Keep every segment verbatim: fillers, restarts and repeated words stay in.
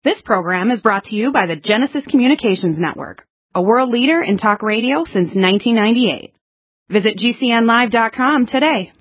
This program is brought to you by the Genesis Communications Network, a world leader in talk radio since nineteen ninety-eight. Visit G C N live dot com today.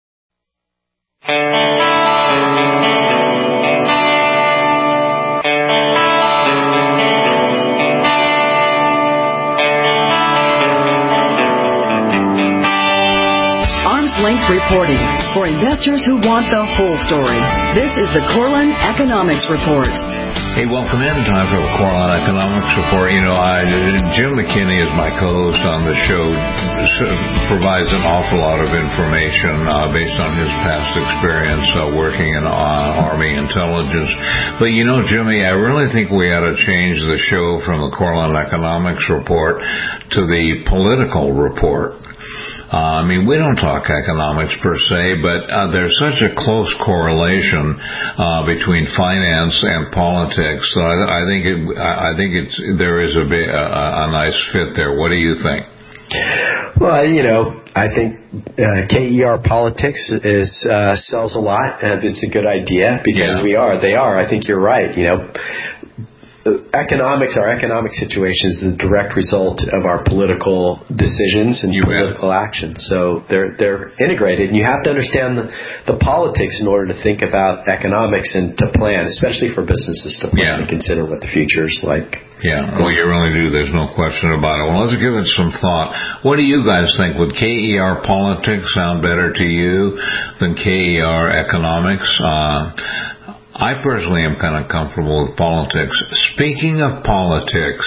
Arms Length Reporting for investors who want the full story. This is the Corlin Economics Report. Hey, welcome in. Time for the Corlin Economics Report. You know, I, Jim McKinney is my co-host on the show, provides an awful lot of information uh, based on his past experience uh, working in uh, Army intelligence. But, you know, Jimmy, I really think we ought to change the show from the Corlin Economics Report to the Political Report. Uh, I mean, we don't talk economics per se, but uh, there's such a close correlation uh, between finance and politics. So I, I think it, I think it's there is a, a, a nice fit there. What do you think? Well, you know, I think uh, K E R Politics is uh, sells a lot, and it's a good idea because yeah. we are. They are. I think you're right. You know. Economics, our economic situation is the direct result of our political decisions and you political bet. actions. So they're they're integrated, and you have to understand the, the politics in order to think about economics and to plan, especially for businesses to plan yeah. and consider what the future is like. Yeah, well, you really do. There's no question about it. Well, let's give it some thought. What do you guys think? Would K E R Politics sound better to you than K E R Economics? Uh I personally am kind of comfortable with politics. Speaking of politics,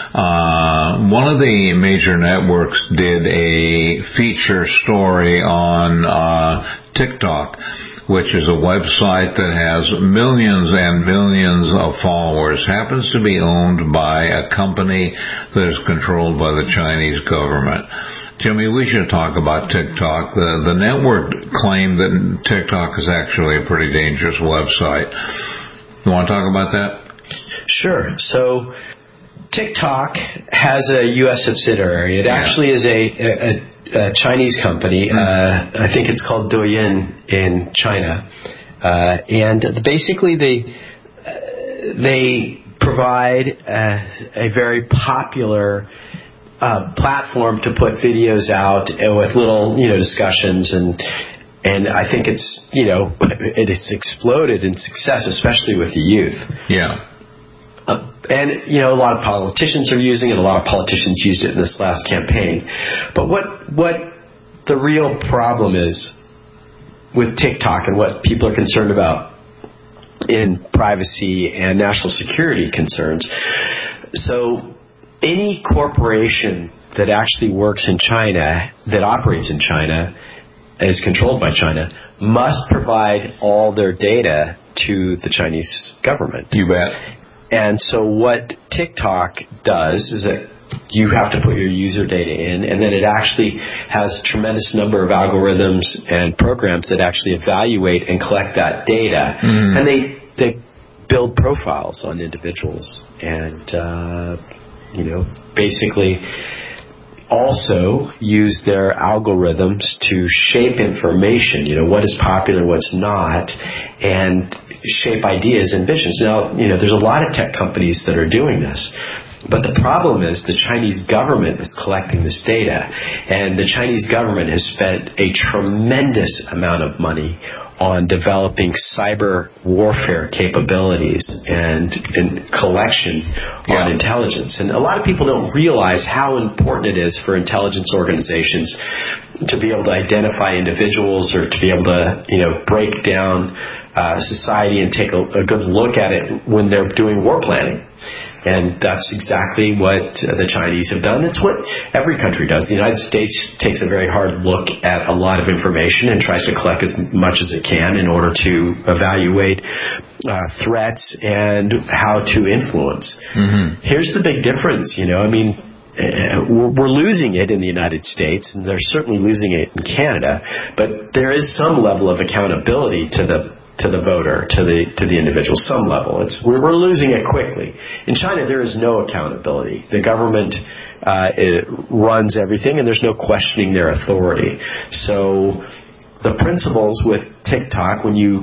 uh, one of the major networks did a feature story on uh, TikTok, which is a website that has millions and millions of followers, happens to be owned by a company that is controlled by the Chinese government. Jimmy, we should talk about TikTok. The, the network claimed that TikTok is actually a pretty dangerous website. You want to talk about that? Sure. So TikTok has a U S subsidiary. It yeah. actually is a, a, a Chinese company. Mm-hmm. Uh, I think it's called Douyin in China. Uh, and basically they, uh, they provide a, a very popular Uh, platform to put videos out with little, you know, discussions, and and I think it's, you know, it has exploded in success, especially with the youth. Yeah. Uh, and, you know, a lot of politicians are using it. A lot of politicians used it in this last campaign. But what what the real problem is with TikTok and what people are concerned about in privacy and national security concerns. So any corporation that actually works in China, that operates in China, is controlled by China, must provide all their data to the Chinese government. You bet. And so what TikTok does is that you have to put your user data in, and then it actually has a tremendous number of algorithms and programs that actually evaluate and collect that data. Mm-hmm. And they, they build profiles on individuals and uh you know, basically also use their algorithms to shape information, you know, what is popular, what's not, and shape ideas and visions. Now, you know, there's a lot of tech companies that are doing this. But the problem is the Chinese government is collecting this data, and the Chinese government has spent a tremendous amount of money on developing cyber warfare capabilities and, and collection yeah. on intelligence. And a lot of people don't realize how important it is for intelligence organizations to be able to identify individuals or to be able to, you know, break down uh, society and take a, a good look at it when they're doing war planning. And that's exactly what the Chinese have done. It's what every country does. The United States takes a very hard look at a lot of information and tries to collect as much as it can in order to evaluate uh, threats and how to influence. Mm-hmm. Here's the big difference, you know. I mean, uh, we're losing it in the United States, and they're certainly losing it in Canada, but there is some level of accountability to the to the voter, to the to the individual, some level. It's we're, we're losing it quickly. In China, there is no accountability. The government uh, it runs everything, and there's no questioning their authority. So the principles with TikTok, when you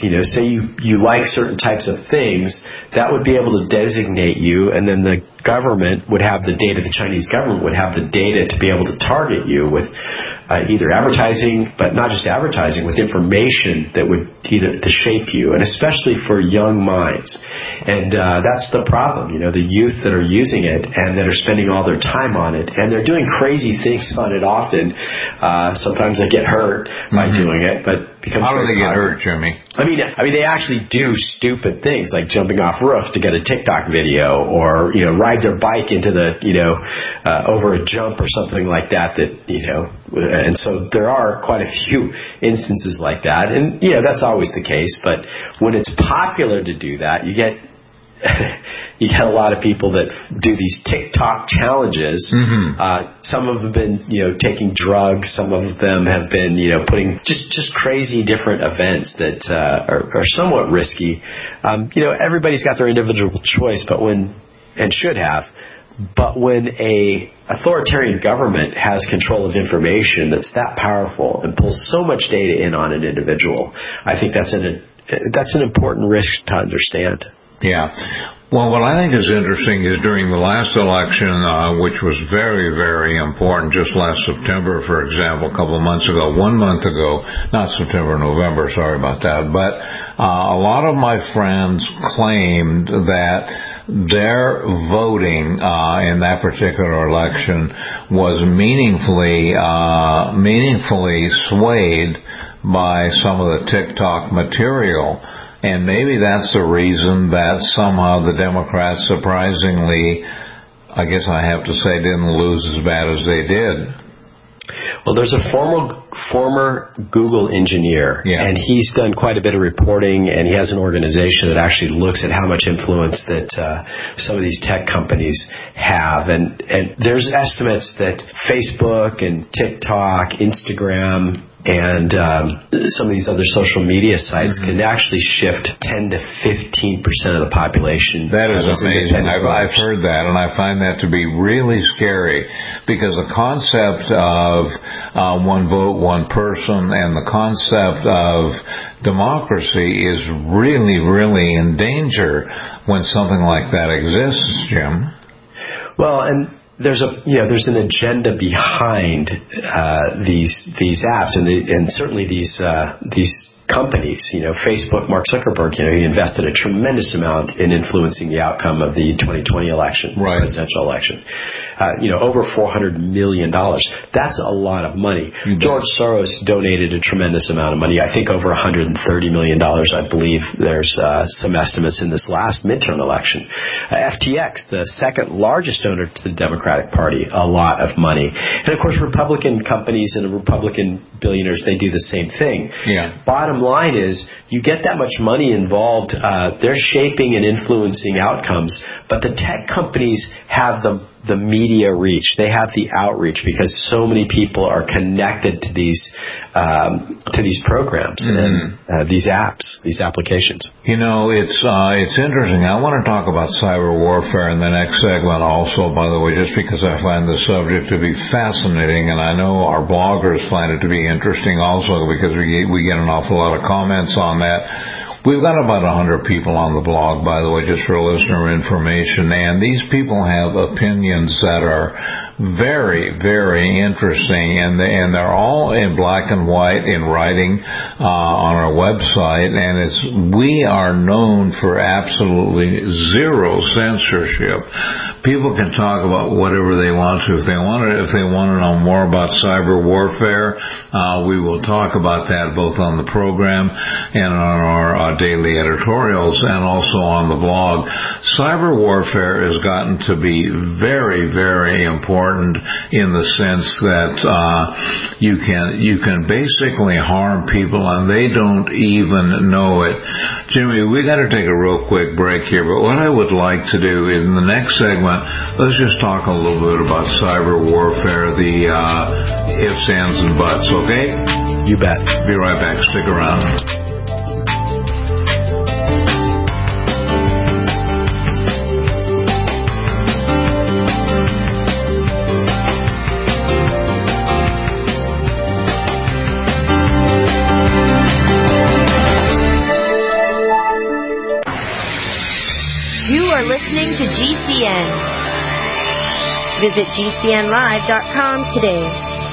You know, say you, you like certain types of things, that would be able to designate you, and then the government would have the data, the Chinese government would have the data to be able to target you with uh, either advertising, but not just advertising, with information that would either to shape you, and especially for young minds. And uh, that's the problem, you know, the youth that are using it and that are spending all their time on it, and they're doing crazy things on it often. Uh, sometimes they get hurt mm-hmm. by doing it, but becomes How do they get popular. hurt, Jimmy? I mean, I mean, they actually do stupid things like jumping off roofs to get a TikTok video, or you know, ride their bike into the you know uh, over a jump or something like that. That you know, and so there are quite a few instances like that, and you know, that's always the case. But when it's popular to do that, you get. You get a lot of people that do these TikTok challenges. Mm-hmm. Uh, some of them have been, you know, taking drugs. Some of them have been, you know, putting just, just crazy different events that uh, are, are somewhat risky. Um, you know, everybody's got their individual choice, but when and should have. But when a authoritarian government has control of information that's that powerful and pulls so much data in on an individual, I think that's an that's an important risk to understand. Yeah. Well, what I think is interesting is during the last election, uh, which was very, very important, just last September, for example, a couple of months ago, one month ago, not September, November, sorry about that, but uh, a lot of my friends claimed that their voting uh, in that particular election was meaningfully, uh, meaningfully swayed by some of the TikTok material. And maybe that's the reason that somehow the Democrats, surprisingly, I guess I have to say, didn't lose as bad as they did. Well, there's a former former Google engineer, yeah. and he's done quite a bit of reporting, and he has an organization that actually looks at how much influence that uh, some of these tech companies have. And, and there's estimates that Facebook and TikTok, Instagram, and um, some of these other social media sites mm-hmm. can actually shift ten to fifteen percent of the population. That is amazing. I've, I've heard that, and I find that to be really scary, because the concept of uh, one vote, one person, and the concept of democracy is really, really in danger when something like that exists, Jim. Well, and There's a you know there's an agenda behind uh, these these apps, and the, and certainly these uh, these companies. You know, Facebook, Mark Zuckerberg. You know, he invested a tremendous amount in influencing the outcome of the twenty twenty election, right. presidential election. Uh, you know, over four hundred million dollars. That's a lot of money. Mm-hmm. George Soros donated a tremendous amount of money. I think over one hundred thirty million dollars. I believe there's uh, some estimates in this last midterm election. Uh, F T X, the second largest donor to the Democratic Party, a lot of money. And of course, Republican companies and Republican billionaires, they do the same thing. Yeah. Bottom line is, you get that much money involved, uh, they're shaping and influencing outcomes, but the tech companies have the the media reach. They have the outreach because so many people are connected to these um, to these programs mm-hmm. and uh, these apps, these applications. You know, it's uh, it's interesting. I want to talk about cyber warfare in the next segment also, by the way, just because I find the subject to be fascinating, and I know our bloggers find it to be interesting also, because we we get an awful lot of comments on that. We've got about one hundred people on the blog, by the way, just for listener information, and these people have opinions that are very, very interesting, and they, and they're all in black and white in writing uh, on our website, and it's we are known for absolutely zero censorship. People can talk about whatever they want to. If they want to, if they want to know more about cyber warfare, uh, we will talk about that both on the program and on our uh, daily editorials, and also on the blog. Cyber warfare has gotten to be very, very important in the sense that uh, you can you can basically harm people and they don't even know it. Jimmy, we got to take a real quick break here, but what I would like to do is in the next segment, let's just talk a little bit about cyber warfare, the uh, ifs, ands, and buts, okay? You bet. Be right back. Stick around. You are listening to G C N. Visit G C N live dot com today.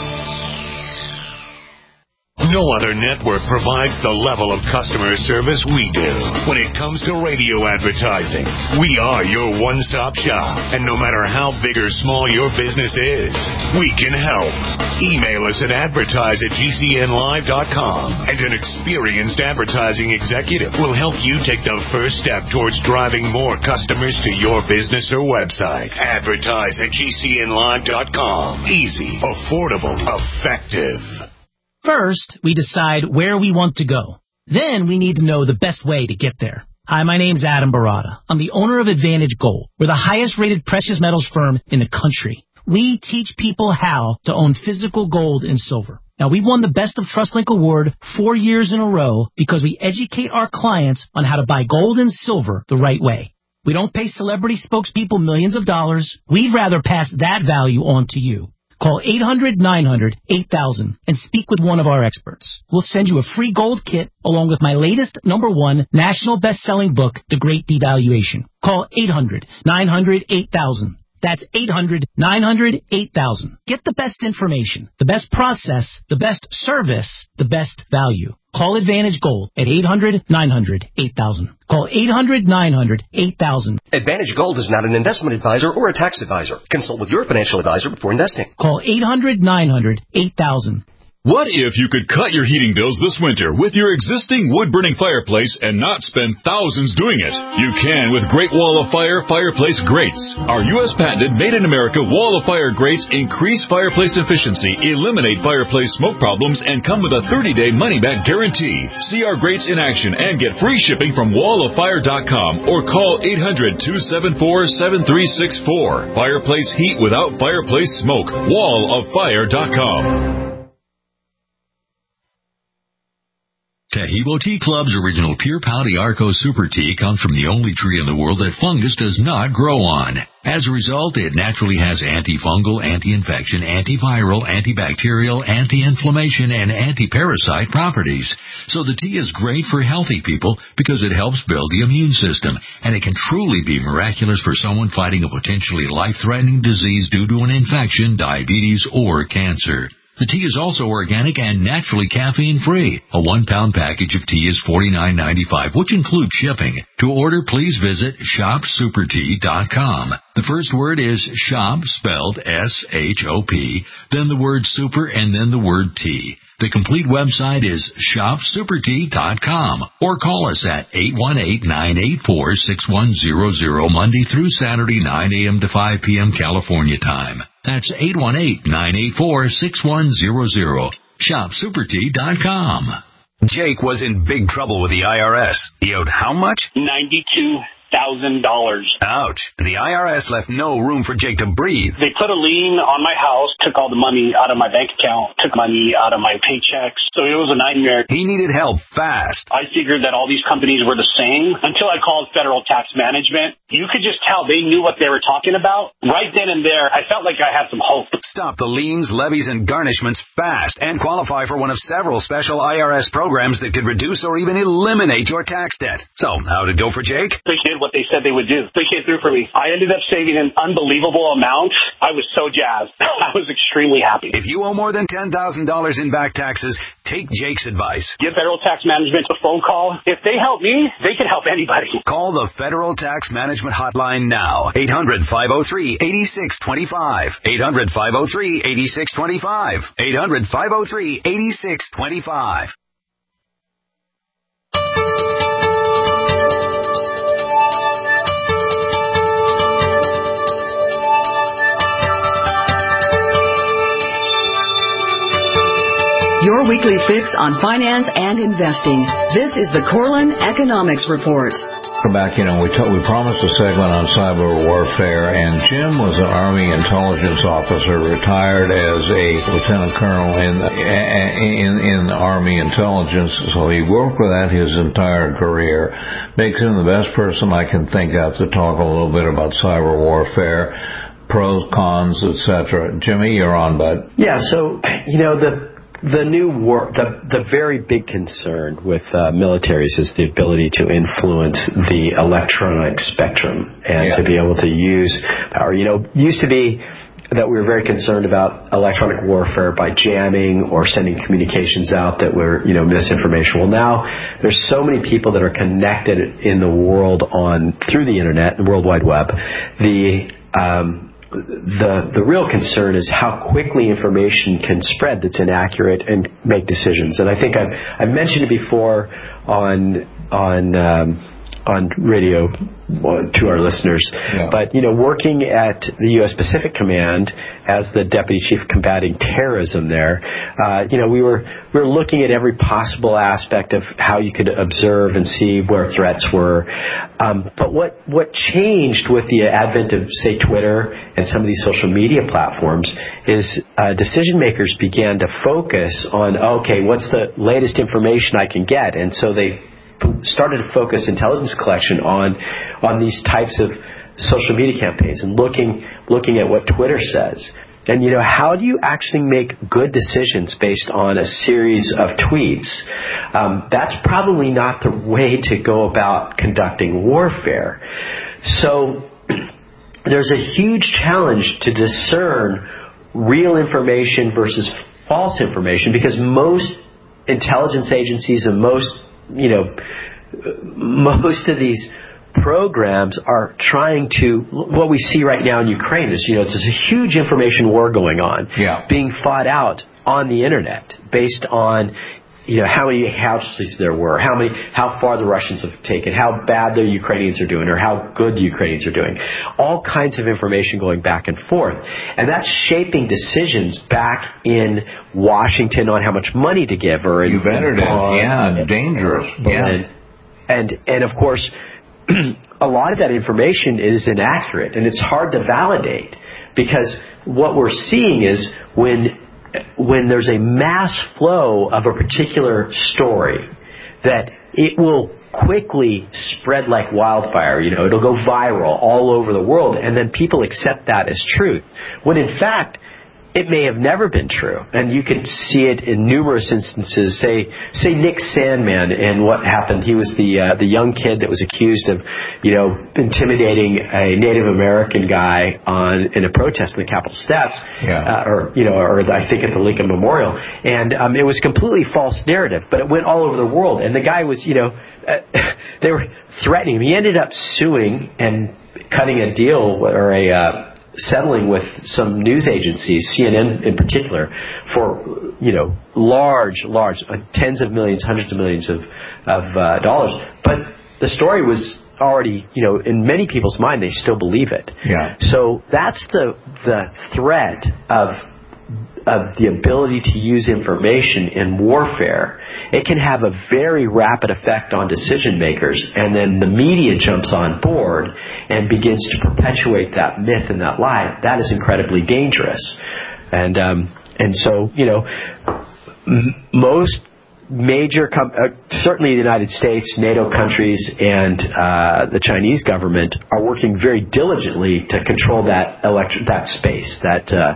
No other network provides the level of customer service we do. When it comes to radio advertising, we are your one-stop shop. And no matter how big or small your business is, we can help. Email us at advertise at G C N live dot com, and an experienced advertising executive will help you take the first step towards driving more customers to your business or website. Advertise at G C N live dot com. Easy, affordable, effective. First, we decide where we want to go. Then we need to know the best way to get there. Hi, my name's Adam Barada. I'm the owner of Advantage Gold. We're the highest-rated precious metals firm in the country. We teach people how to own physical gold and silver. Now, we've won the Best of TrustLink Award four years in a row because we educate our clients on how to buy gold and silver the right way. We don't pay celebrity spokespeople millions of dollars. We'd rather pass that value on to you. Call eight hundred, nine hundred, eight thousand and speak with one of our experts. We'll send you a free gold kit along with my latest number one national best-selling book, The Great Devaluation. Call eight hundred, nine hundred, eight thousand. That's eight hundred, nine hundred, eight thousand. Get the best information, the best process, the best service, the best value. Call Advantage Gold at eight hundred, nine hundred, eight thousand. Call eight hundred, nine hundred, eight thousand. Advantage Gold is not an investment advisor or a tax advisor. Consult with your financial advisor before investing. Call eight hundred, nine hundred, eight thousand. What if you could cut your heating bills this winter with your existing wood-burning fireplace and not spend thousands doing it? You can with Great Wall of Fire Fireplace Grates. Our U S patented made-in-America Wall of Fire grates increase fireplace efficiency, eliminate fireplace smoke problems, and come with a thirty-day money-back guarantee. See our grates in action and get free shipping from wall of fire dot com or call eight hundred, two seven four, seven three six four. Fireplace heat without fireplace smoke. wall of fire dot com. Taheebo Tea Club's original Pure Pouty Arco Super Tea comes from the only tree in the world that fungus does not grow on. As a result, it naturally has antifungal, anti-infection, antiviral, antibacterial, anti-inflammation, and anti-parasite properties. So the tea is great for healthy people because it helps build the immune system, and it can truly be miraculous for someone fighting a potentially life-threatening disease due to an infection, diabetes, or cancer. The tea is also organic and naturally caffeine-free. A one-pound package of tea is forty-nine ninety-five, which includes shipping. To order, please visit shop super tea dot com. The first word is shop, spelled S H O P, then the word super, and then the word tea. The complete website is shop super tea dot com, or call us at eight one eight, nine eight four, six one zero zero Monday through Saturday, nine a.m. to five p.m. California time. That's eight one eight, nine eight four, six one zero zero. shop super tea dot com. Jake was in big trouble with the I R S. He owed how much? ninety-two thousand dollars. Ouch. The I R S left no room for Jake to breathe. They put a lien on my house, took all the money out of my bank account, took money out of my paychecks. So it was a nightmare. He needed help fast. I figured that all these companies were the same until I called Federal Tax Management. You could just tell they knew what they were talking about. Right then and there, I felt like I had some hope. Stop the liens, levies, and garnishments fast and qualify for one of several special I R S programs that could reduce or even eliminate your tax debt. So, how'd it go for Jake? They did what they said they would do. They came through for me. I ended up saving an unbelievable amount. I was so jazzed. I was extremely happy. If you owe more than ten thousand dollars in back taxes, take Jake's advice. Give Federal Tax Management a phone call. If they help me, they can help anybody. Call the Federal Tax Management Hotline now. eight hundred, five oh three, eight six two five. eight hundred, five oh three, eight six two five. eight hundred, five oh three, eight six two five. Your weekly fix on finance and investing. This is the Corlin Economics Report. Come back, you know, we, t- we promised a segment on cyber warfare, and Jim was an Army intelligence officer, retired as a lieutenant colonel in, in, in the Army intelligence, so he worked with that his entire career. Makes him the best person I can think of to talk a little bit about cyber warfare, pros, cons, et cetera. Jimmy, you're on, bud. Yeah, so, you know, the the new war, the the very big concern with uh, militaries is the ability to influence the electronic spectrum and yeah. to be able to use power. You know, used to be that we were very concerned about electronic warfare by jamming or sending communications out that were, you know, misinformation. Well, now there's so many people that are connected in the world on through the internet, the World Wide Web. The um, the the real concern is how quickly information can spread that's inaccurate and make decisions. And I think I've I've mentioned it before on on. Um, on radio to our listeners. Yeah. But, you know, working at the U S Pacific Command as the Deputy Chief Combating Terrorism there, uh, you know, we were we were looking at every possible aspect of how you could observe and see where threats were. Um, but what, what changed with the advent of, say, Twitter and some of these social media platforms is uh, decision makers began to focus on, okay, what's the latest information I can get? And so they started to focus intelligence collection on on these types of social media campaigns and looking looking at what Twitter says. And, you know, how do you actually make good decisions based on a series of tweets? Um, that's probably not the way to go about conducting warfare. So there's a huge challenge to discern real information versus false information, because most intelligence agencies and most you know, most of these programs are trying to, what we see right now in Ukraine is, you know, there's a huge information war going on, yeah. being fought out on the internet based on, you know, how many casualties there were, how many, how far the Russians have taken, how bad the Ukrainians are doing, or how good the Ukrainians are doing. All kinds of information going back and forth. And that's shaping decisions back in Washington on how much money to give. Or You've in, entered in, it. Yeah, dangerous. Yeah. And, and, and of course, a lot of that information is inaccurate, and it's hard to validate, because what we're seeing is when when there's a mass flow of a particular story, that it will quickly spread like wildfire. You know, it'll go viral all over the world, and then people accept that as truth, when in fact it may have never been true. And you can see it in numerous instances. Say, say Nick Sandmann and what happened. He was the uh, the young kid that was accused of, you know, intimidating a Native American guy on in a protest in the Capitol steps, yeah. uh, or you know, or I think at the Lincoln Memorial. And um, it was completely false narrative, but it went all over the world. And the guy was, you know, uh, they were threatening him. He ended up suing and cutting a deal or a uh, settling with some news agencies, C N N in particular, for, you know, large, large, uh, tens of millions, hundreds of millions of, of uh, dollars. But the story was already, you know, in many people's mind, they still believe it. Yeah. So that's the the threat of of the ability to use information in warfare. It can have a very rapid effect on decision makers, and then the media jumps on board and begins to perpetuate that myth and that lie. That is incredibly dangerous. And um, and so, you know, m- most major, com- uh, certainly the United States, NATO countries, and uh, the Chinese government are working very diligently to control that elect- that space, that uh,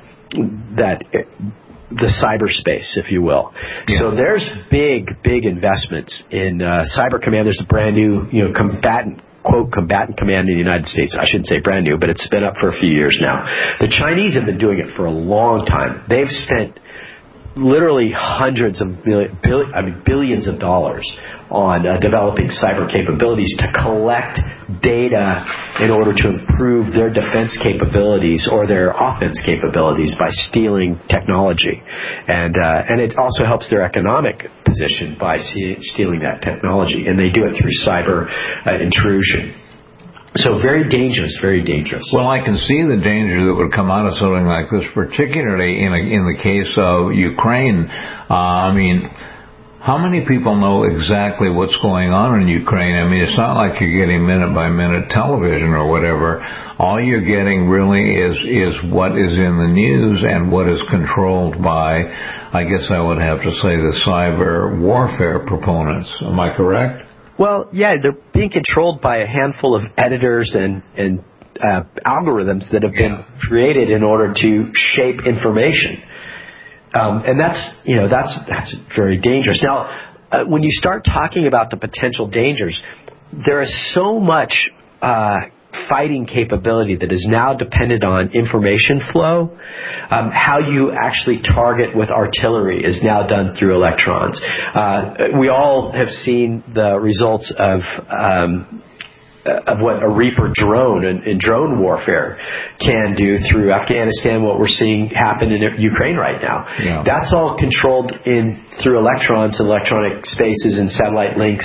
that the cyberspace, if you will. Yeah. So there's big, big investments in uh, Cyber Command. There's a brand new, you know, combatant, quote, combatant command in the United States. I shouldn't say brand new, but it's been up for a few years now. The Chinese have been doing it for a long time. They've spent literally hundreds of million, billion, I mean billions of dollars on uh, developing cyber capabilities to collect data in order to improve their defense capabilities or their offense capabilities by stealing technology, and uh, and it also helps their economic position by see, stealing that technology, and they do it through cyber uh, intrusion. So very dangerous, very dangerous. Well, I can see the danger that would come out of something like this, particularly in a, in the case of Ukraine. Uh, I mean, how many people know exactly what's going on in Ukraine? I mean, it's not like you're getting minute-by-minute television or whatever. All you're getting really is is what is in the news and what is controlled by, I guess I would have to say, the cyber warfare proponents. Am I correct? Well, yeah, they're being controlled by a handful of editors and, and uh, algorithms that have been yeah. created in order to shape information. Um, and that's, you know, that's, that's very dangerous. Now, uh, when you start talking about the potential dangers, there is so much, uh, fighting capability that is now dependent on information flow. Um, how you actually target with artillery is now done through electrons. Uh, we all have seen the results of, um, of what a Reaper drone and, and drone warfare can do through Afghanistan, what we're seeing happen in Ukraine right now. Yeah. That's all controlled in through electrons and electronic spaces and satellite links.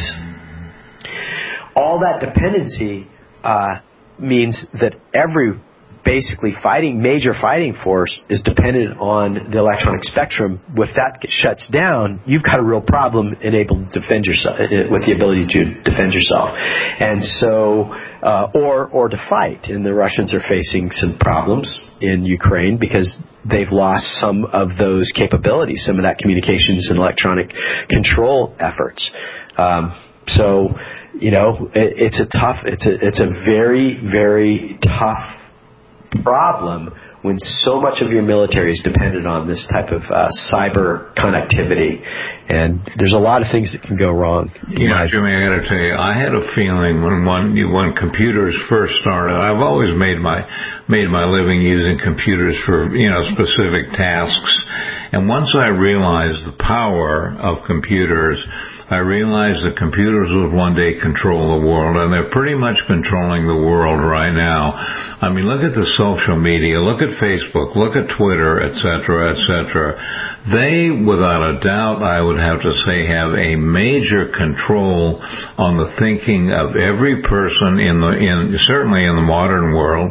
All that dependency uh, means that every basically fighting major fighting force is dependent on the electronic spectrum. If that shuts down, you've got a real problem in able to defend yourself, with the ability to defend yourself, and so uh, or or to fight. And the Russians are facing some problems in Ukraine because they've lost some of those capabilities, some of that communications and electronic control efforts. Um, so, you know, it, it's a tough, it's a it's a very very tough problem when so much of your military is dependent on this type of uh, cyber connectivity, and there's a lot of things that can go wrong. Yeah, Jimmy, I got to tell you, I had a feeling when one, when computers first started. I've always made my made my living using computers for, you know, specific tasks, and once I realized the power of computers, I realized that computers would one day control the world, and they're pretty much controlling the world right now. I mean, look at the social media, look at Facebook, look at Twitter, et cetera, et cetera. They, without a doubt, I would have to say, have a major control on the thinking of every person in the, in certainly in the modern world.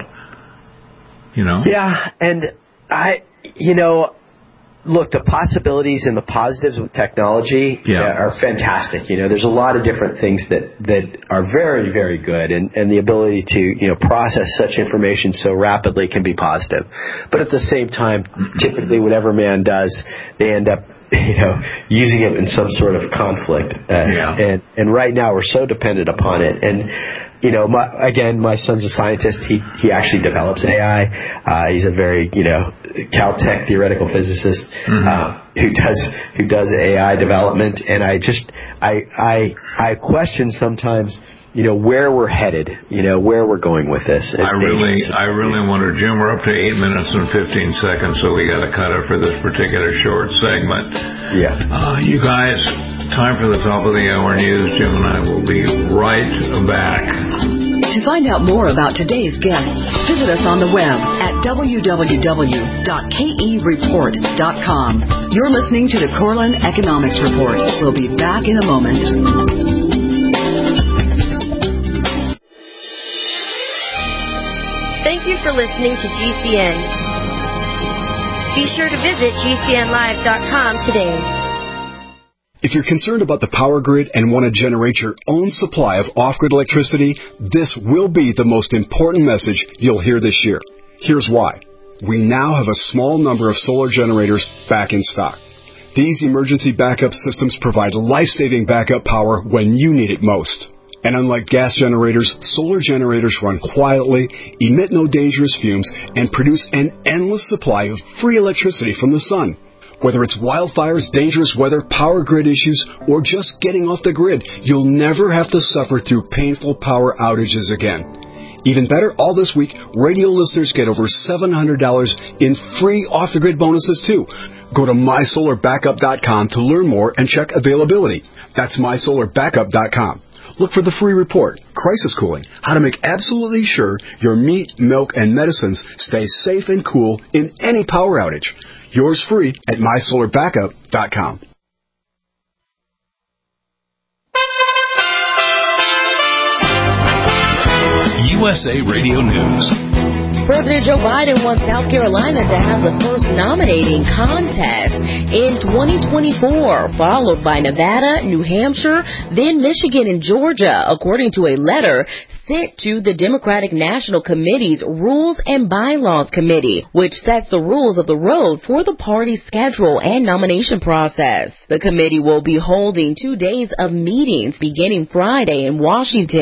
You know? Yeah, and I, you know, look, the possibilities and the positives with technology yeah. are fantastic. You know, there's a lot of different things that, that are very, very good, and, and the ability to, you know, process such information so rapidly can be positive. But at the same time, typically whatever man does, they end up, you know, using it in some sort of conflict. Uh, yeah. And, and right now we're so dependent upon it. And, you know, my, again, my son's a scientist. He he actually develops A I. Uh, he's a very, you know, Caltech theoretical physicist mm-hmm. uh, who does who does A I development. And I just I I I question sometimes, you know, where we're headed, you know, where we're going with this. It's I really I really wonder, Jim. We're up to eight minutes and fifteen seconds, so we got to cut it for this particular short segment. Yeah. Uh, you guys. Time for the top of the hour news. Jim and I will be right back. To find out more about today's guests, visit us on the web at w w w dot k e report dot com. You're listening to the Corlin Economics Report. We'll be back in a moment. Thank you for listening to G C N. Be sure to visit g c n live dot com today. If you're concerned about the power grid and want to generate your own supply of off-grid electricity, this will be the most important message you'll hear this year. Here's why. We now have a small number of solar generators back in stock. These emergency backup systems provide life-saving backup power when you need it most. And unlike gas generators, solar generators run quietly, emit no dangerous fumes, and produce an endless supply of free electricity from the sun. Whether it's wildfires, dangerous weather, power grid issues, or just getting off the grid, you'll never have to suffer through painful power outages again. Even better, all this week, radio listeners get over seven hundred dollars in free off-the-grid bonuses, too. Go to my solar backup dot com to learn more and check availability. That's my solar backup dot com. Look for the free report, Crisis Cooling, how to make absolutely sure your meat, milk, and medicines stay safe and cool in any power outage. Yours free at my solar backup dot com. U S A Radio News. President Joe Biden wants South Carolina to have the first nominating contest in twenty twenty-four, followed by Nevada, New Hampshire, then Michigan and Georgia, according to a letter sent to the Democratic National Committee's Rules and Bylaws Committee, which sets the rules of the road for the party's schedule and nomination process. The committee will be holding two days of meetings beginning Friday in Washington.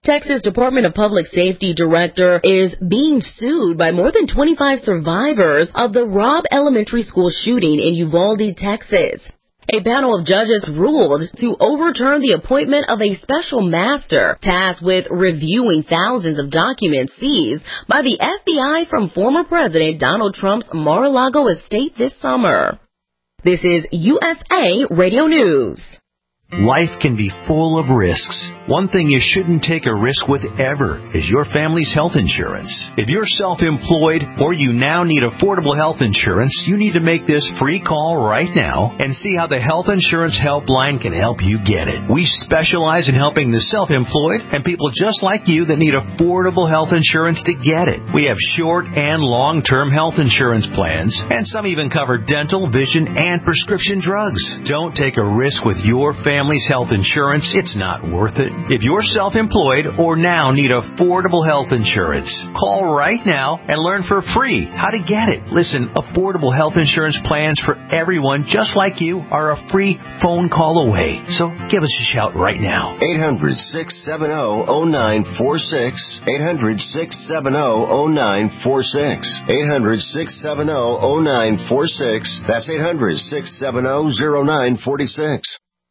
Texas Department of Public Safety Director is being sued by more than twenty-five survivors of the Robb Elementary School shooting in Uvalde, Texas. A panel of judges ruled to overturn the appointment of a special master tasked with reviewing thousands of documents seized by the F B I from former President Donald Trump's Mar-a-Lago estate this summer. This is U S A Radio News. Life can be full of risks. One thing you shouldn't take a risk with ever is your family's health insurance. If you're self-employed or you now need affordable health insurance, you need to make this free call right now and see how the Health Insurance Helpline can help you get it. We specialize in helping the self-employed and people just like you that need affordable health insurance to get it. We have short and long-term health insurance plans, and some even cover dental, vision, and prescription drugs. Don't take a risk with your family. Family's health insurance, it's not worth it. If you're self-employed or now need affordable health insurance, call right now and learn for free how to get it. Listen, affordable health insurance plans for everyone just like you are a free phone call away. So give us a shout right now. eight hundred, six seven zero, zero nine four six. eight hundred, six seven zero, zero nine four six. eight hundred, six seven zero, zero nine four six. That's eight hundred, six seven zero, zero nine four six.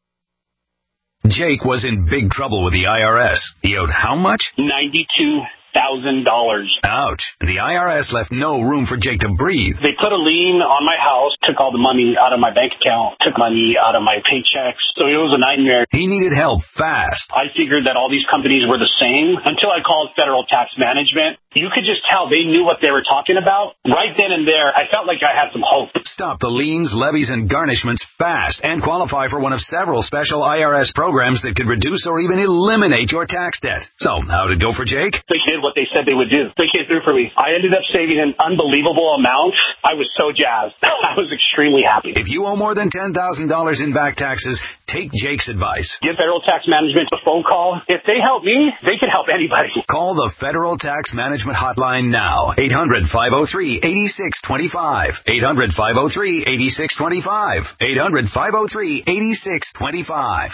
Jake was in big trouble with the I R S. He owed how much? ninety-two thousand dollars. Ouch. The I R S left no room for Jake to breathe. They put a lien on my house, took all the money out of my bank account, took money out of my paychecks. So it was a nightmare. He needed help fast. I figured that all these companies were the same until I called Federal Tax Management. You could just tell they knew what they were talking about. Right then and there, I felt like I had some hope. Stop the liens, levies, and garnishments fast and qualify for one of several special I R S programs that could reduce or even eliminate your tax debt. So, how did it go for Jake? They did what they said they would do. They came through for me. I ended up saving an unbelievable amount. I was so jazzed. I was extremely happy. If you owe more than ten thousand dollars in back taxes, take Jake's advice. Give Federal Tax Management a phone call. If they help me, they can help anybody. Call the Federal Tax Management Hotline now. eight hundred, five oh three, eight six two five. eight hundred, five oh three, eight six two five. eight hundred, five oh three, eight six two five.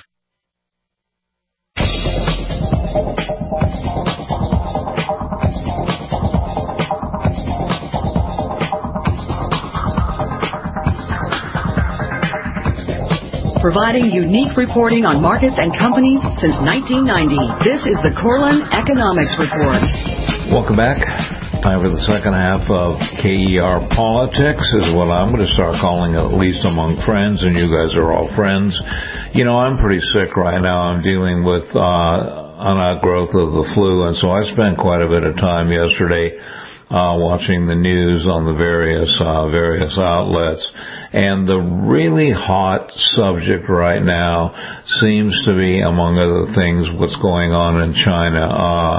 Providing unique reporting on markets and companies since nineteen ninety. This is the Corlin Economics Report. Welcome back. Time for the second half of K E R Politics is what I'm going to start calling it, at least among friends, and you guys are all friends. You know, I'm pretty sick right now. I'm dealing with uh, an outgrowth of the flu, and so I spent quite a bit of time yesterday Uh, watching the news on the various uh, various outlets, and the really hot subject right now seems to be, among other things, what's going on in China. Uh,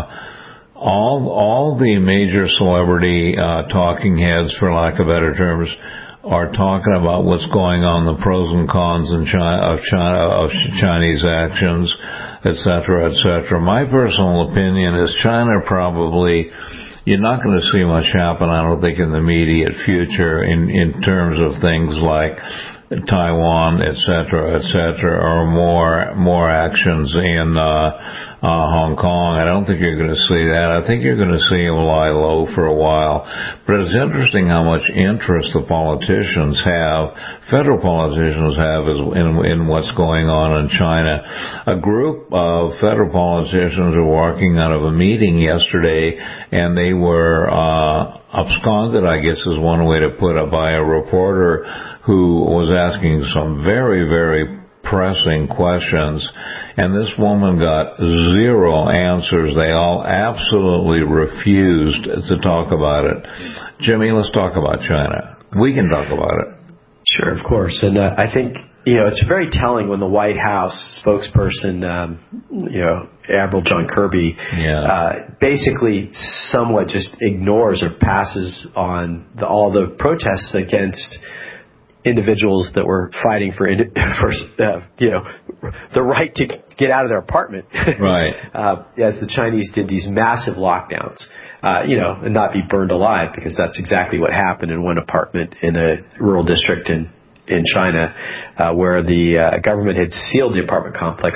all all the major celebrity uh, talking heads, for lack of better terms, are talking about what's going on, the pros and cons in China, of China of Chinese actions, et cetera, et cetera. My personal opinion is China probably. You're not going to see much happen, I don't think, in the immediate future in, in terms of things like Taiwan, et cetera, et cetera, or more more actions in uh, uh, Hong Kong. I don't think you're going to see that. I think you're going to see them lie low for a while. But it's interesting how much interest the politicians have, federal politicians have, in, in what's going on in China. A group of federal politicians were walking out of a meeting yesterday, and they were uh, absconded, I guess is one way to put it, by a reporter who was asking some very, very pressing questions, and this woman got zero answers. They all absolutely refused to talk about it. Jimmy, let's talk about China. We can talk about it. Sure, of course. And uh, I think, you know, it's very telling when the White House spokesperson, um, you know, Admiral John Kirby, yeah. uh, basically somewhat just ignores or passes on the, all the protests against individuals that were fighting for, for uh, you know, the right to get out of their apartment. Right. uh, as the Chinese did these massive lockdowns, uh, you know, and not be burned alive, because that's exactly what happened in one apartment in a rural district in in China, uh, where the uh, government had sealed the apartment complex off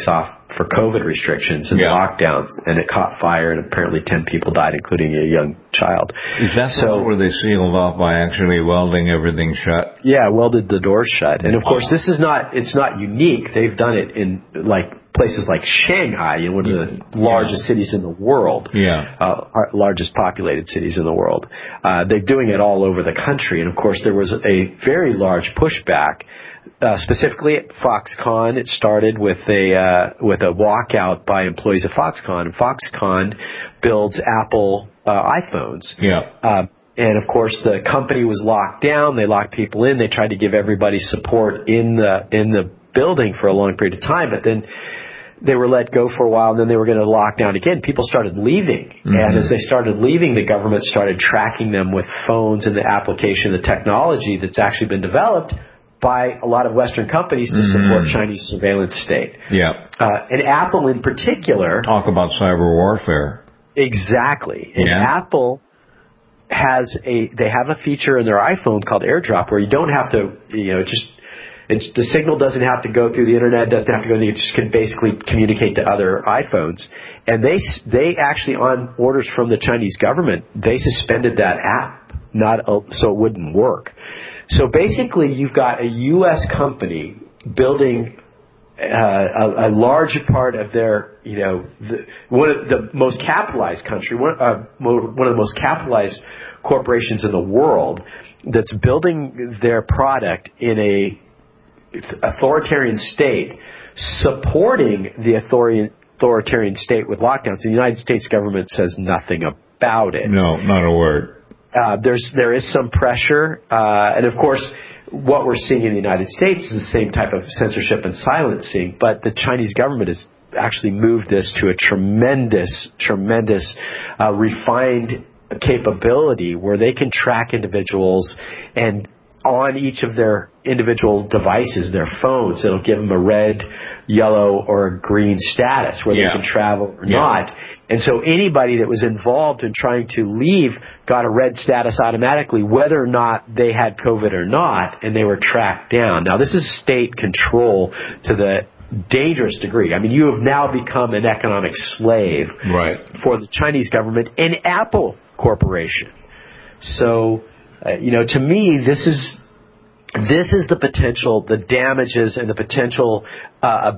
for COVID restrictions and yeah. lockdowns, and it caught fire, and apparently ten people died, including a young child. Is that so, the one where they sealed off by actually welding everything shut? Yeah, welded the doors shut. And of course, this is not, it's not unique. They've done it in like places like Shanghai, you know, one of the largest yeah. cities in the world. Yeah. Uh, largest populated cities in the world. Uh, they're doing it all over the country. And of course, there was a very large pushback. Uh, specifically at Foxconn, it started with a uh, with a walkout by employees of Foxconn. And Foxconn builds Apple uh, iPhones. Yeah. Uh, and of course, the company was locked down. They locked people in. They tried to give everybody support in the in the building for a long period of time, but then they were let go for a while, and then they were going to lock down again. People started leaving, mm-hmm. and as they started leaving, the government started tracking them with phones and the application, the technology that's actually been developed by a lot of Western companies to mm-hmm. support Chinese surveillance state. Yeah. Uh, and Apple in particular... Talk about cyber warfare. Exactly. And yeah. Apple has a... They have a feature in their iPhone called AirDrop where you don't have to, you know, just... It's, the signal doesn't have to go through the internet, doesn't have to go, you just can basically communicate to other iPhones. And they they actually, on orders from the Chinese government, they suspended that app, not a, so it wouldn't work. So basically, you've got a U S company building uh, a, a large part of their, you know, the, one of the most capitalized country, one, uh, one of the most capitalized corporations in the world, that's building their product in a authoritarian state, supporting the authoritarian state with lockdowns. The United States government says nothing about it. No, not a word. Uh, there's there is some pressure, uh, and of course, what we're seeing in the United States is the same type of censorship and silencing. But the Chinese government has actually moved this to a tremendous, tremendous, uh, refined capability where they can track individuals, and on each of their individual devices, their phones, it'll give them a red, yellow, or a green status where yeah. they can travel or yeah. not. And so anybody that was involved in trying to leave got a red status automatically, whether or not they had COVID or not, and they were tracked down. Now, this is state control to the dangerous degree. I mean, you have now become an economic slave right. for the Chinese government and Apple Corporation. So, uh, you know, to me, this is this is the potential, the damages and the potential uh,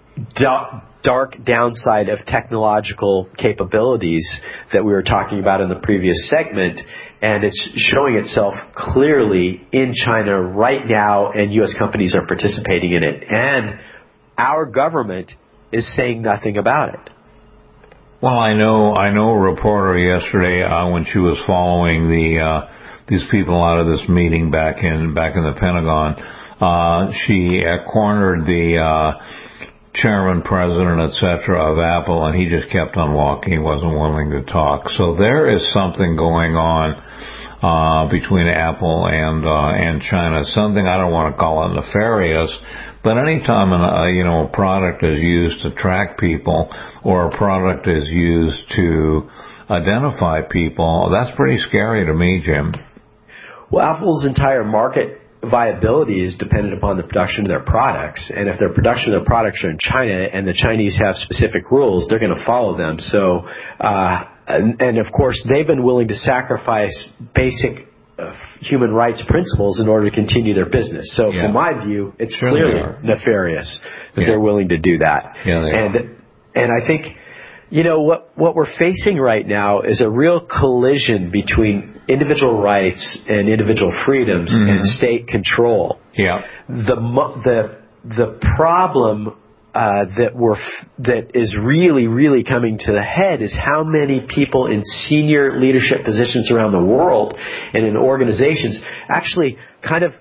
da- dark downside of technological capabilities that we were talking about in the previous segment, and it's showing itself clearly in China right now, and U S companies are participating in it, and our government is saying nothing about it. Well, I know I know a reporter yesterday uh, when she was following the uh, these people out of this meeting back in back in the Pentagon, uh, she uh, cornered the uh, chairman, president, et cetera of Apple, and he just kept on walking. He wasn't willing to talk. So there is something going on uh, between Apple and uh, and China. Something I don't want to call it nefarious, but anytime a you know a product is used to track people or a product is used to identify people, that's pretty scary to me, Jim. Well, Apple's entire market viability is dependent upon the production of their products. And if their production of their products are in China and the Chinese have specific rules, they're going to follow them. So, uh, and, and of course, they've been willing to sacrifice basic uh, human rights principles in order to continue their business. So yeah. from my view, it's sure clearly nefarious that yeah. they're willing to do that. Yeah, they and, are. and I think, you know, what, what we're facing right now is a real collision between individual rights and individual freedoms mm-hmm. and state control. Yeah. The the the problem uh, that we're that is really really coming to the head is how many people in senior leadership positions around the world and in organizations actually kind of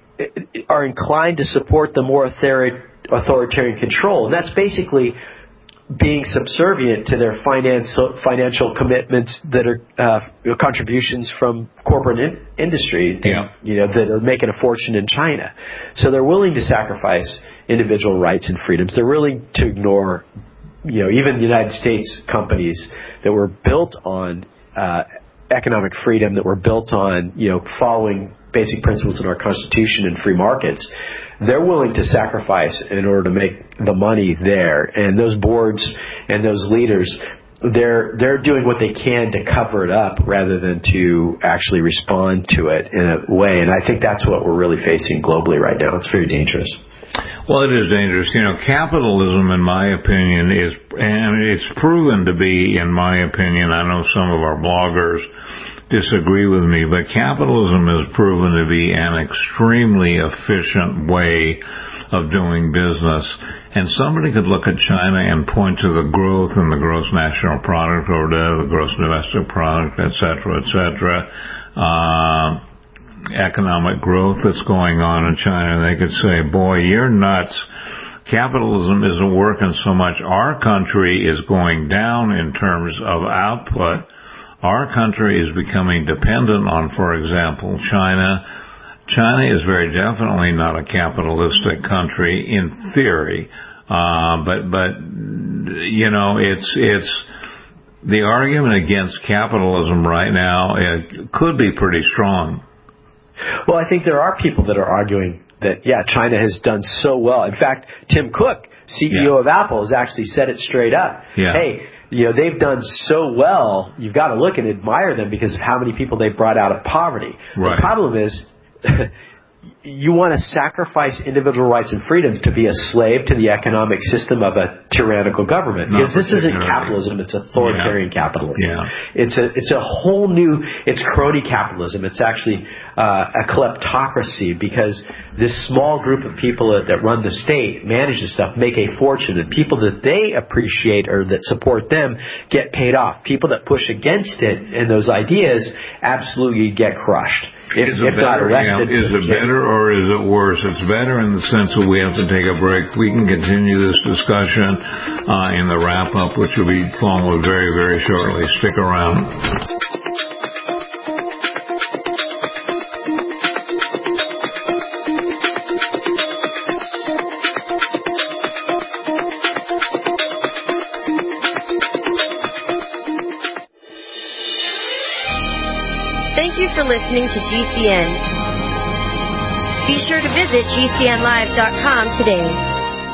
are inclined to support the more authoritarian control, and that's basically being subservient to their financial financial commitments that are uh, contributions from corporate in- industry, yeah. you know, that are making a fortune in China. So they're willing to sacrifice individual rights and freedoms. They're willing to ignore, you know, even the United States companies that were built on uh, economic freedom, that were built on, you know, following basic principles in our Constitution and free markets, they're willing to sacrifice in order to make the money there. And those boards and those leaders, they're they're doing what they can to cover it up rather than to actually respond to it in a way. And I think that's what we're really facing globally right now. It's very dangerous. Well, it is dangerous. You know, capitalism, in my opinion, is, and it's proven to be, in my opinion, I know some of our bloggers disagree with me, but capitalism is proven to be an extremely efficient way of doing business. And somebody could look at China and point to the growth in the gross national product or the gross domestic product, et cetera, et cetera, uh, economic growth that's going on in China, and they could say, boy, you're nuts. Capitalism isn't working so much. Our country is going down in terms of output. Our country is becoming dependent on, for example, China. China is very definitely not a capitalistic country in theory, uh, but, but, you know, it's, it's, the argument against capitalism right now, it could be pretty strong. Well, I think there are people that are arguing that, yeah, China has done so well. In fact, Tim Cook, C E O yeah. of Apple, has actually said it straight up. Yeah. Hey, you know, they've done so well, you've got to look and admire them because of how many people they've brought out of poverty. Right. The problem is you want to sacrifice individual rights and freedoms to be a slave to the economic system of a tyrannical government. Not because this isn't capitalism, it's authoritarian yeah. capitalism. Yeah. It's a it's a whole new, it's crony capitalism. It's actually uh, a kleptocracy because this small group of people that, that run the state, manage this stuff, make a fortune, and people that they appreciate or that support them get paid off. People that push against it and those ideas absolutely get crushed. If, is it if not better, arrested. You know, is it better or is it worse? It's better in the sense that we have to take a break. We can continue this discussion uh, in the wrap-up, which will be followed very, very shortly. Stick around. Thank you for listening to G C N. Be sure to visit G C N live dot com today.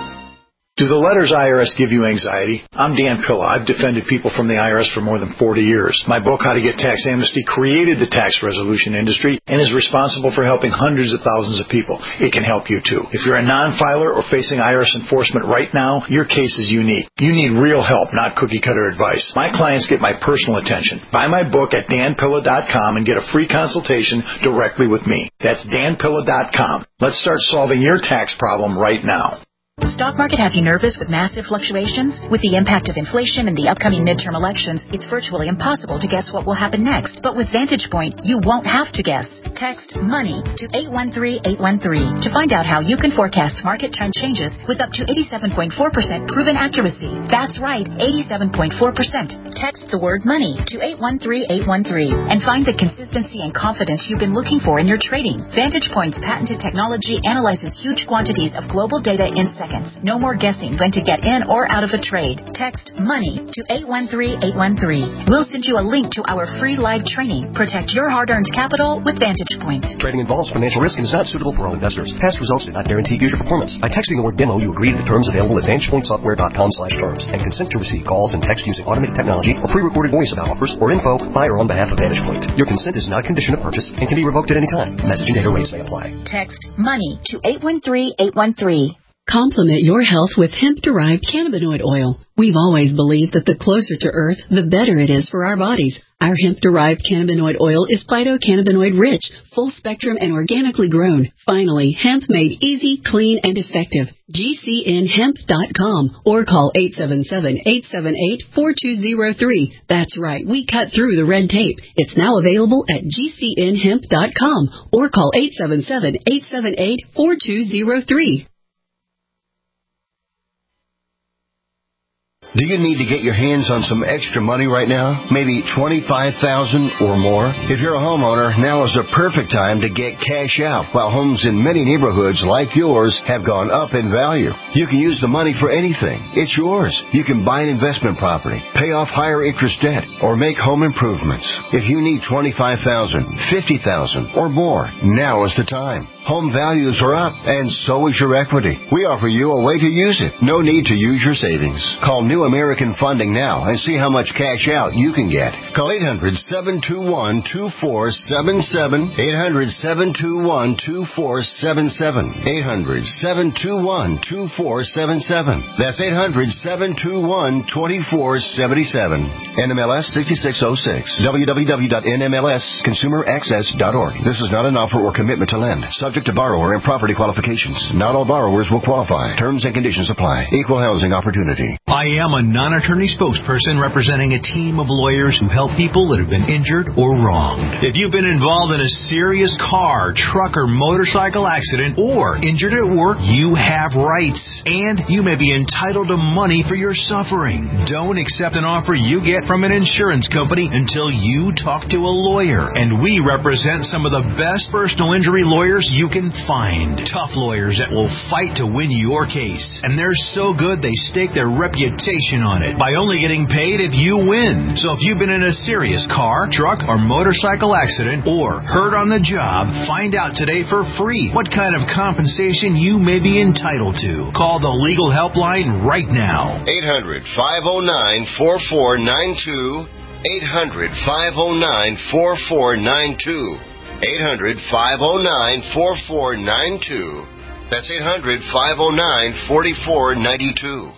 Do the letters I R S give you anxiety? I'm Dan Pilla. I've defended people from the I R S for more than forty years. My book, How to Get Tax Amnesty, created the tax resolution industry and is responsible for helping hundreds of thousands of people. It can help you too. If you're a non-filer or facing I R S enforcement right now, your case is unique. You need real help, not cookie-cutter advice. My clients get my personal attention. Buy my book at Dan Pilla dot com and get a free consultation directly with me. That's Dan Pilla dot com. Let's start solving your tax problem right now. Stock market have you nervous with massive fluctuations? With the impact of inflation and the upcoming midterm elections, it's virtually impossible to guess what will happen next. But with Vantage Point, you won't have to guess. Text MONEY to eight one three eight one three to find out how you can forecast market trend changes with up to eighty-seven point four percent proven accuracy. That's right, eighty-seven point four percent. Text the word MONEY to eight one three eight one three and find the consistency and confidence you've been looking for in your trading. Vantage Point's patented technology analyzes huge quantities of global data in seconds. No more guessing when to get in or out of a trade. Text MONEY to eight one three eight one three. We'll send you a link to our free live training. Protect your hard-earned capital with Vantage Point. Trading involves financial risk and is not suitable for all investors. Past results do not guarantee future performance. By texting the word demo, you agree to the terms available at vantage point software dot com slash terms and consent to receive calls and text using automated technology or pre-recorded voice about offers or info by or on behalf of Vantage Point. Your consent is not a condition of purchase and can be revoked at any time. Message and data rates may apply. Text MONEY to eight one three eight one three. Complement your health with hemp-derived cannabinoid oil. We've always believed that the closer to Earth, the better it is for our bodies. Our hemp-derived cannabinoid oil is phytocannabinoid-rich, full-spectrum, and organically grown. Finally, hemp made easy, clean, and effective. G C N hemp dot com or call eight seven seven, eight seven eight, four two zero three. That's right, we cut through the red tape. It's now available at G C N hemp dot com or call eight seven seven, eight seven eight, four two zero three. Do you need to get your hands on some extra money right now? Maybe twenty-five thousand dollars or more? If you're a homeowner, now is the perfect time to get cash out while homes in many neighborhoods like yours have gone up in value. You can use the money for anything. It's yours. You can buy an investment property, pay off higher interest debt, or make home improvements. If you need twenty-five thousand dollars, fifty thousand dollars, or more, now is the time. Home values are up, and so is your equity. We offer you a way to use it. No need to use your savings. Call New American Funding now and see how much cash out you can get. Call eight hundred, seven two one, two four seven seven, eight hundred, seven two one, two four seven seven, eight hundred, seven two one, two four seven seven. That's eight hundred, seven two one, two four seven seven. N M L S sixty-six oh six. w w w dot n m l s consumer access dot org. This is not an offer or commitment to lend. Subject to borrower and property qualifications. Not all borrowers will qualify. Terms and conditions apply. Equal housing opportunity. I am a non-attorney spokesperson representing a team of lawyers who help people that have been injured or wronged. If you've been involved in a serious car, truck, or motorcycle accident or injured at work, you have rights. And you may be entitled to money for your suffering. Don't accept an offer you get from an insurance company until you talk to a lawyer. And we represent some of the best personal injury lawyers you can find. Tough lawyers that will fight to win your case. And they're so good they stake their reputation on it by only getting paid if you win. So if you've been in a serious car, truck, or motorcycle accident or hurt on the job, find out today for free what kind of compensation you may be entitled to. Call the legal helpline right now. eight hundred, five oh nine, four four nine two. eight hundred, five oh nine, four four nine two. eight hundred, five oh nine, four four nine two. That's eight hundred, five oh nine, four four nine two.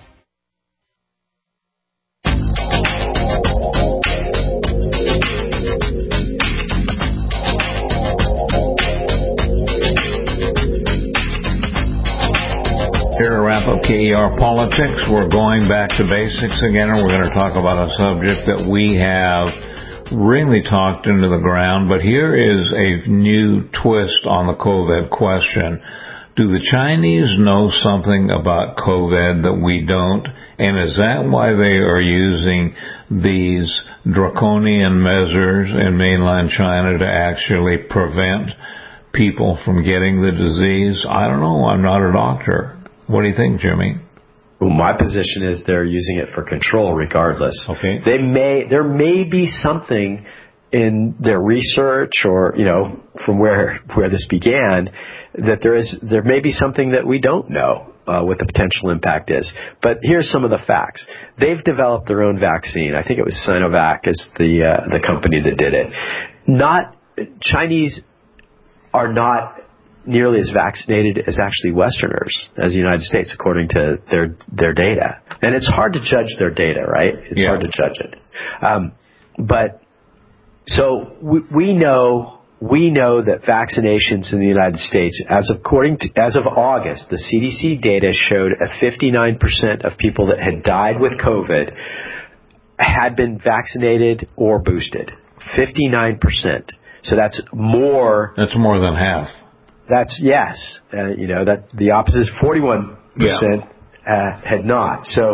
Here to wrap up K E R Politics, we're going back to basics again, and we're going to talk about a subject that we have really talked into the ground, but here is a new twist on the COVID question. Do the Chinese know something about COVID that we don't? And is that why they are using these draconian measures in mainland China to actually prevent people from getting the disease? I don't know. I'm not a doctor. What do you think, Jimmy? Well, my position is they're using it for control regardless. Okay. They may, there may be something in their research or, you know, from where, where this began, that there is, there may be something that we don't know uh, what the potential impact is. But here's some of the facts. They've developed their own vaccine. I think it was Sinovac is the, uh, the company that did it. Not, Chinese are not nearly as vaccinated as actually Westerners, as the United States, according to their their data. And it's hard to judge their data, right? It's yeah. hard to judge it. Um, but so we, we know we know that vaccinations in the United States, as according to as of August, the C D C data showed a fifty-nine percent of people that had died with COVID had been vaccinated or boosted. fifty-nine percent. So that's more. That's more than half. That's yes, uh, you know that the opposite is forty-one percent uh, had not. So,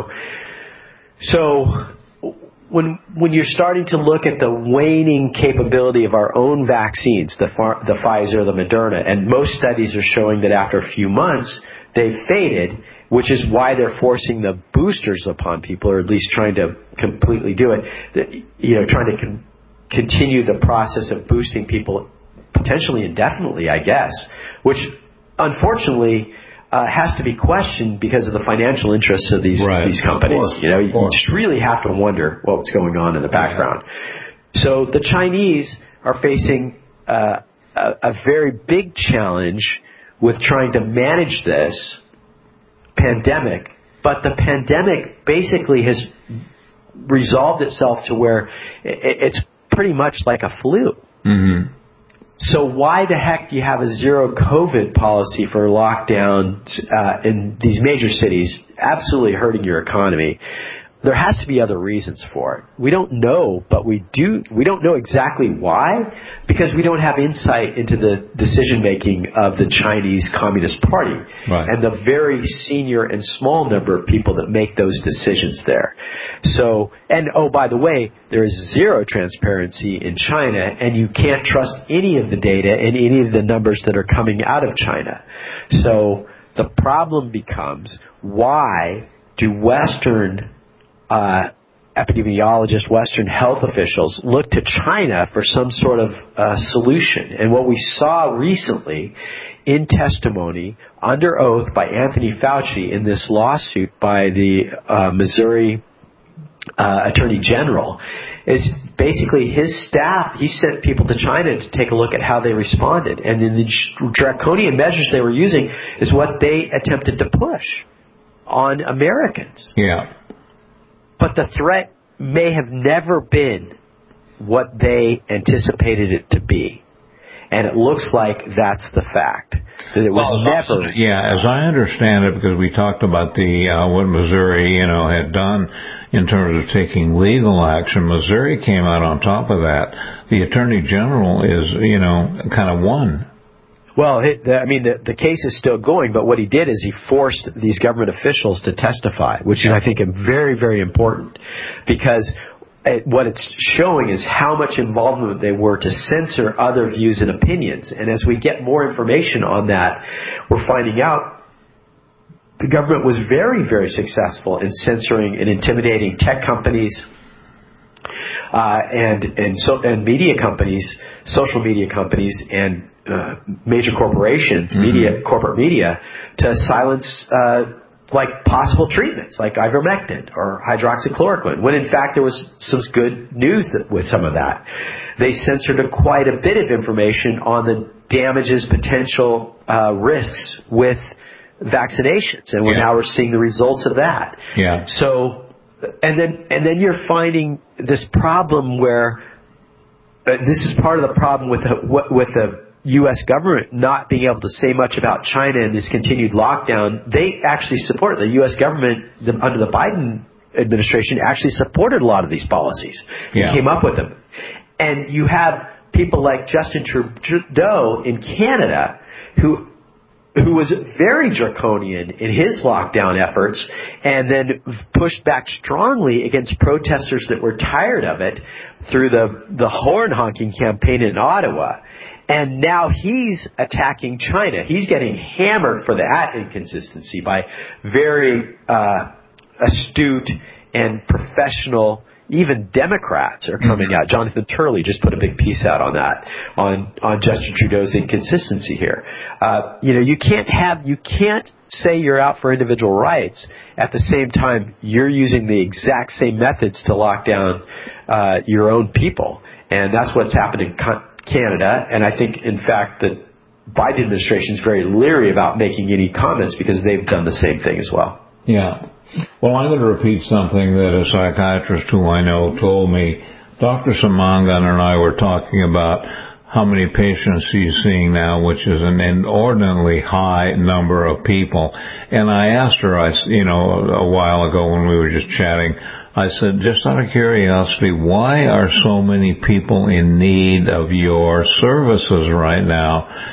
so when when you're starting to look at the waning capability of our own vaccines, the the Pfizer, the Moderna, and most studies are showing that after a few months they've faded, which is why they're forcing the boosters upon people, or at least trying to completely do it. That, you know, trying to con- continue the process of boosting people. Potentially indefinitely, I guess, which unfortunately uh, has to be questioned because of the financial interests of these right. these companies. Course, you know, you just really have to wonder what's going on in the background. Yeah. So the Chinese are facing uh, a, a very big challenge with trying to manage this pandemic, but the pandemic basically has resolved itself to where it, it's pretty much like a flu. Mm-hmm. So why the heck do you have a zero COVID policy for lockdowns uh, in these major cities, absolutely hurting your economy? there has to be other reasons for it. We don't know, but we do. We don't know exactly why, because we don't have insight into the decision making of the Chinese Communist Party right. and the very senior and small number of people that make those decisions there. So, and oh, by the way, there is zero transparency in China, and you can't trust any of the data and any of the numbers that are coming out of China. So the problem becomes, why do Western Uh, epidemiologists, Western health officials look to China for some sort of uh, solution? And what we saw recently in testimony under oath by Anthony Fauci in this lawsuit by the uh, Missouri uh, Attorney General is basically his staff, he sent people to China to take a look at how they responded. And in the draconian measures they were using is what they attempted to push on Americans. Yeah. But the threat may have never been what they anticipated it to be. And it looks like that's the fact. That it was well, never... Yeah, as I understand it, because we talked about the uh, what Missouri, you know, had done in terms of taking legal action. Missouri came out on top of that. The Attorney General is, you know, kind of won. Well, it, the, I mean, the, the case is still going, but what he did is he forced these government officials to testify, which is, I think, very, very important, because it, what it's showing is how much involvement they were to censor other views and opinions. And as we get more information on that, we're finding out the government was very, very successful in censoring and intimidating tech companies, uh, and and so and media companies, social media companies, and Uh, major corporations, mm-hmm. media, corporate media, to silence uh, like possible treatments like ivermectin or hydroxychloroquine, when in fact there was some good news that, with some of that. They censored a, quite a bit of information on the damages, potential uh, risks with vaccinations, and we're yeah. now we're seeing the results of that. Yeah. So, and then and then you're finding this problem where uh, this is part of the problem with the with the U S government not being able to say much about China and this continued lockdown. They actually supported, the U S government the, under the Biden administration actually supported a lot of these policies and yeah. came up with them. And you have people like Justin Trudeau in Canada who who was very draconian in his lockdown efforts, and then pushed back strongly against protesters that were tired of it through the, the horn honking campaign in Ottawa. And now he's attacking China. He's getting hammered for that inconsistency by very uh, astute and professional, even Democrats are coming out. Jonathan Turley just put a big piece out on that, on, on Justin Trudeau's inconsistency here. Uh, you know, you can't have, you can't say you're out for individual rights. At the same time, you're using the exact same methods to lock down uh, your own people. And that's what's happened in Canada, and I think, in fact, the Biden administration is very leery about making any comments because they've done the same thing as well. Yeah. Well, I'm going to repeat something that a psychiatrist who I know told me. Doctor Samangan and I were talking about how many patients he's seeing now, which is an inordinately high number of people. And I asked her, I, you know, a while ago when we were just chatting, I said, just out of curiosity, why are so many people in need of your services right now?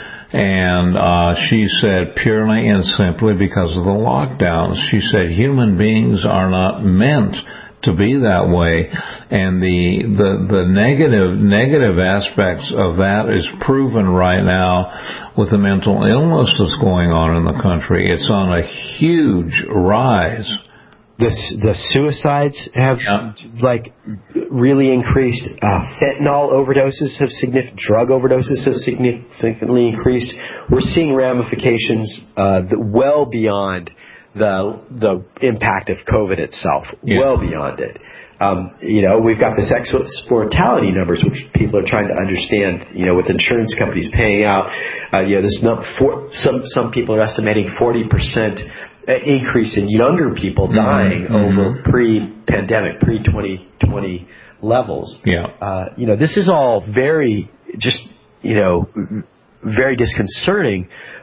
And uh, she said, purely and simply because of the lockdowns. She said, human beings are not meant to be that way, and the the the negative negative aspects of that is proven right now with the mental illness that's going on in the country. It's on a huge rise. The the suicides have yeah. like really increased. Uh, fentanyl overdoses have significant. Drug overdoses have significantly increased. We're seeing ramifications uh, that well beyond the the impact of COVID itself, yeah. well beyond it. Um, you know, we've got the sex mortality numbers, which people are trying to understand. You know, with insurance companies paying out, uh, you know, this number, for, some some people are estimating forty percent increase in younger people dying mm-hmm. over pre-pandemic, pre twenty twenty levels. Yeah. Uh, you know, this is all very just you know very disconcerting.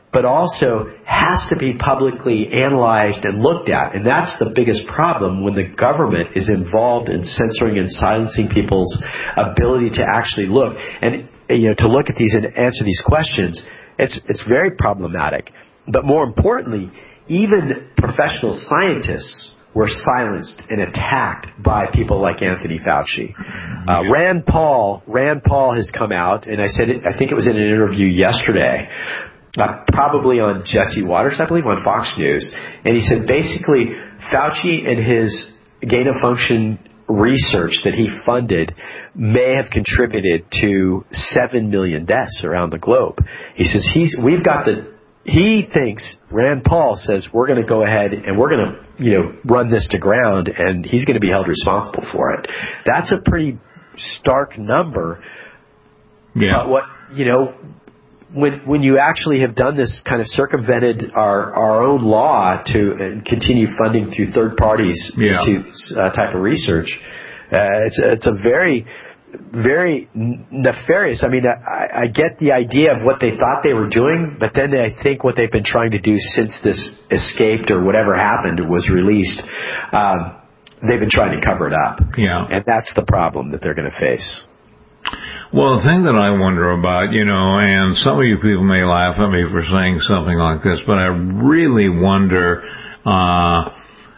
but also has to be publicly analyzed and looked at. And that's the biggest problem when the government is involved in censoring and silencing people's ability to actually look and, you know, to look at these and answer these questions. It's, it's very problematic. But more importantly, even professional scientists were silenced and attacked by people like Anthony Fauci. Uh, Rand Paul, Rand Paul has come out, and I said, it, I think it was in an interview yesterday, uh, probably on Jesse Waters, I believe, on Fox News, and he said basically Fauci and his gain-of-function research that he funded may have contributed to seven million deaths around the globe. He says he's we've got the He thinks, Rand Paul says, we're going to go ahead and we're going to, you know, run this to ground, and he's going to be held responsible for it. That's a pretty stark number. Yeah. But what, you know, when when you actually have done this, kind of circumvented our, our own law to uh, continue funding through third parties yeah. to this uh, type of research, uh, it's it's a very very nefarious. I mean, I, I get the idea of what they thought they were doing, but then I think what they've been trying to do since this escaped or whatever happened was released, um, they've been trying to cover it up. Yeah. And that's the problem that they're going to face. Well, the thing that I wonder about, you know, and some of you people may laugh at me for saying something like this, but I really wonder, uh,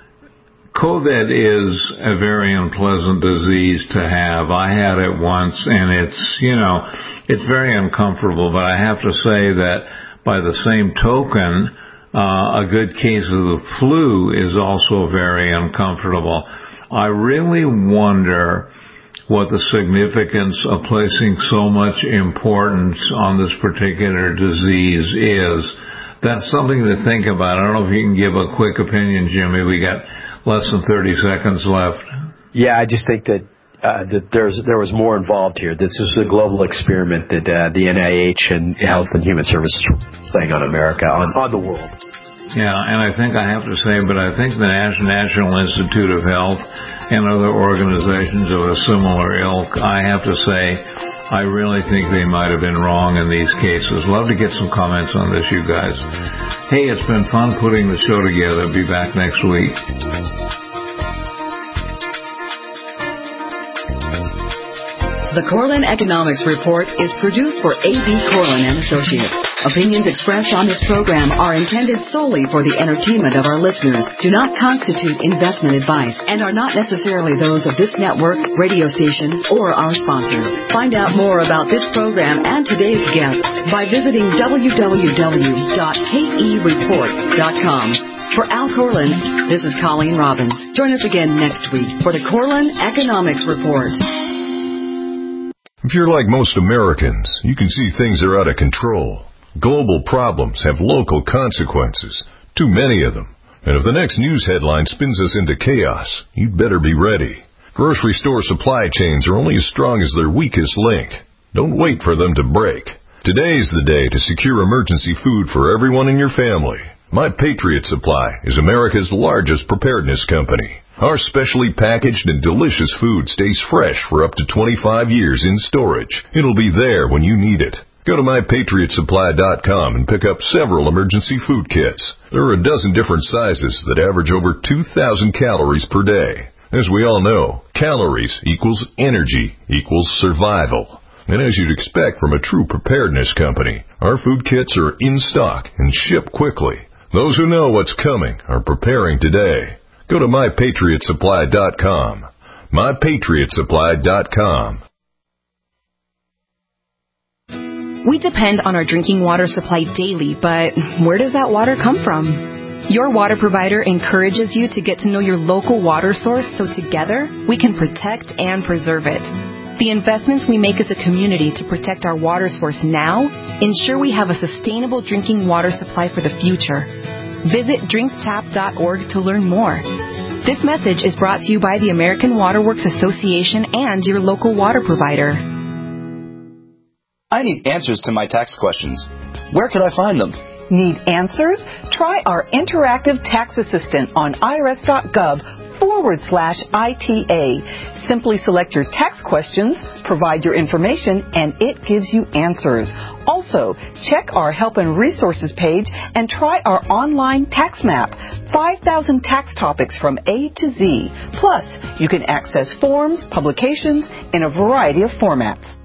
COVID is a very unpleasant disease to have. I had it once, and it's, you know, it's very uncomfortable, but I have to say that by the same token, uh, a good case of the flu is also very uncomfortable. I really wonder what the significance of placing so much importance on this particular disease is. That's something to think about. I don't know if you can give a quick opinion, Jimmy. We got less than thirty seconds left. Yeah, I just think that uh, that there's there was more involved here. This is a global experiment that uh, the N I H and Health and Human Services are playing on America, on, on the world. Yeah, and I think I have to say, but I think the National Institute of Health and other organizations of a similar ilk, I have to say, I really think they might have been wrong in these cases. Love to get some comments on this, you guys. Hey, it's been fun putting the show together. Be back next week. The Corlin Economics Report is produced for A B Corlin and Associates. Opinions expressed on this program are intended solely for the entertainment of our listeners, do not constitute investment advice, and are not necessarily those of this network, radio station, or our sponsors. Find out more about this program and today's guests by visiting w w w dot k e report dot com. For Al Corlin, this is Colleen Robbins. Join us again next week for the Corlin Economics Report. If you're like most Americans, you can see things are out of control. Global problems have local consequences, too many of them. And if the next news headline spins us into chaos, you'd better be ready. Grocery store supply chains are only as strong as their weakest link. Don't wait for them to break. Today's the day to secure emergency food for everyone in your family. My Patriot Supply is America's largest preparedness company. Our specially packaged and delicious food stays fresh for up to twenty-five years in storage. It'll be there when you need it. Go to my patriot supply dot com and pick up several emergency food kits. There are a dozen different sizes that average over two thousand calories per day. As we all know, calories equals energy equals survival. And as you'd expect from a true preparedness company, our food kits are in stock and ship quickly. Those who know what's coming are preparing today. Go to my patriot supply dot com. my patriot supply dot com. We depend on our drinking water supply daily, but where does that water come from? Your water provider encourages you to get to know your local water source so together we can protect and preserve it. The investments we make as a community to protect our water source now ensure we have a sustainable drinking water supply for the future. Visit drink tap dot org to learn more. This message is brought to you by the American Water Works Association and your local water provider. I need answers to my tax questions. Where can I find them? Need answers? Try our interactive tax assistant on I R S dot gov forward slash I T A. Simply select your tax questions, provide your information, and it gives you answers. Also, check our Help and Resources page and try our online tax map. five thousand tax topics from A to Z. Plus, you can access forms, publications in a variety of formats.